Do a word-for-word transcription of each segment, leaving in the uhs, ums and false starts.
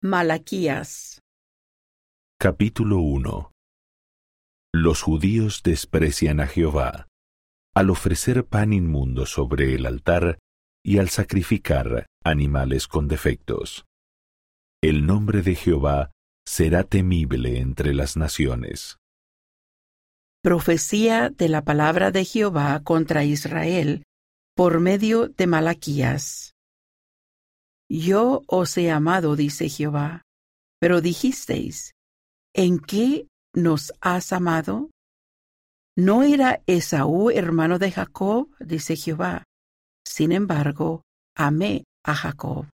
Malaquías. Capítulo uno. Los judíos desprecian a Jehová, al ofrecer pan inmundo sobre el altar y al sacrificar animales con defectos. El nombre de Jehová será temible entre las naciones. Profecía de la palabra de Jehová contra Israel por medio de Malaquías. Yo os he amado, dice Jehová, pero dijisteis, ¿en qué nos has amado? ¿No era Esaú hermano de Jacob? Dice Jehová. Sin embargo, amé a Jacob.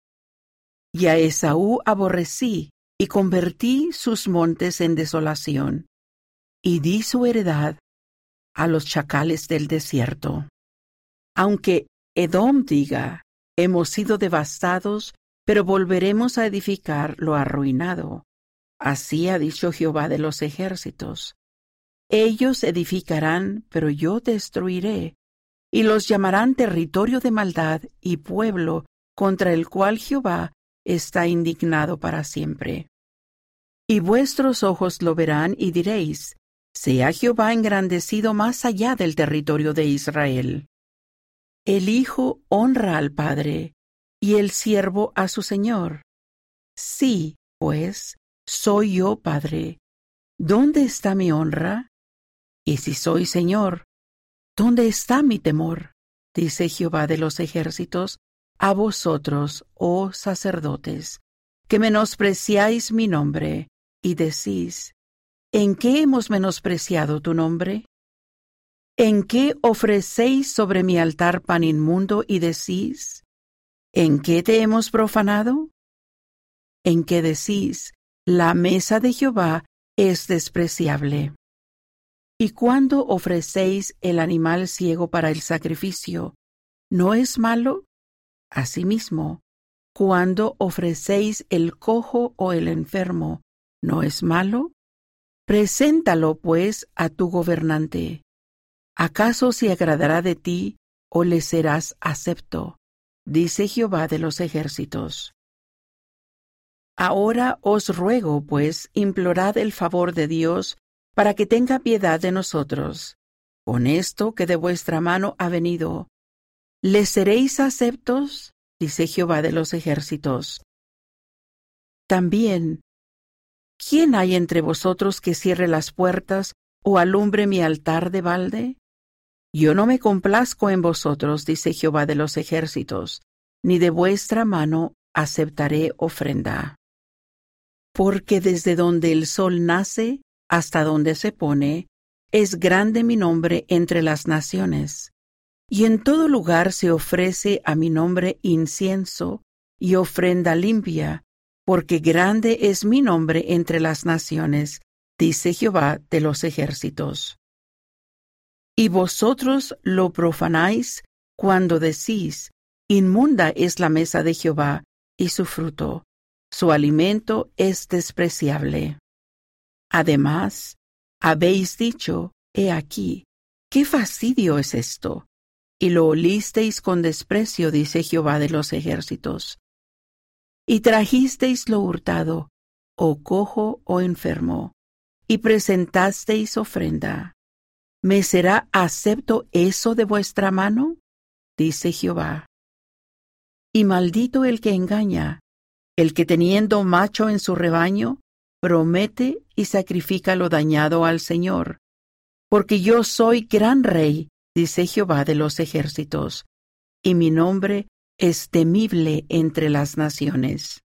Y a Esaú aborrecí, y convertí sus montes en desolación, y di su heredad a los chacales del desierto. Aunque Edom diga, hemos sido devastados, pero volveremos a edificar lo arruinado. Así ha dicho Jehová de los ejércitos. Ellos edificarán, pero yo destruiré, y los llamarán territorio de maldad y pueblo contra el cual Jehová está indignado para siempre. Y vuestros ojos lo verán y diréis, sea Jehová engrandecido más allá del territorio de Israel. El hijo honra al padre, y el siervo a su señor. Sí, pues, soy yo padre. ¿Dónde está mi honra? Y si soy señor, ¿dónde está mi temor? Dice Jehová de los ejércitos, a vosotros, oh sacerdotes, que menospreciáis mi nombre, y decís, ¿en qué hemos menospreciado tu nombre? ¿En qué ofrecéis sobre mi altar pan inmundo y decís, ¿en qué te hemos profanado? ¿En qué decís, la mesa de Jehová es despreciable? ¿Y cuando ofrecéis el animal ciego para el sacrificio, no es malo? Asimismo, cuando ofrecéis el cojo o el enfermo, ¿no es malo? Preséntalo, pues, a tu gobernante. ¿Acaso se agradará de ti o le serás acepto? Dice Jehová de los ejércitos. Ahora os ruego, pues, implorad el favor de Dios para que tenga piedad de nosotros. Con esto que de vuestra mano ha venido, ¿le seréis aceptos? Dice Jehová de los ejércitos. También, ¿quién hay entre vosotros que cierre las puertas o alumbre mi altar de balde? Yo no me complazco en vosotros, dice Jehová de los ejércitos, ni de vuestra mano aceptaré ofrenda. Porque desde donde el sol nace hasta donde se pone, es grande mi nombre entre las naciones. Y en todo lugar se ofrece a mi nombre incienso y ofrenda limpia, porque grande es mi nombre entre las naciones, dice Jehová de los ejércitos. Y vosotros lo profanáis cuando decís, inmunda es la mesa de Jehová y su fruto, su alimento es despreciable. Además, habéis dicho, he aquí, ¿qué fastidio es esto? Y lo olisteis con desprecio, dice Jehová de los ejércitos. Y trajisteis lo hurtado, o cojo o enfermo, y presentasteis ofrenda. ¿Me será acepto eso de vuestra mano? Dice Jehová. Y maldito el que engaña, el que teniendo macho en su rebaño, promete y sacrifica lo dañado al Señor. Porque yo soy gran rey, dice Jehová de los ejércitos, y mi nombre es temible entre las naciones.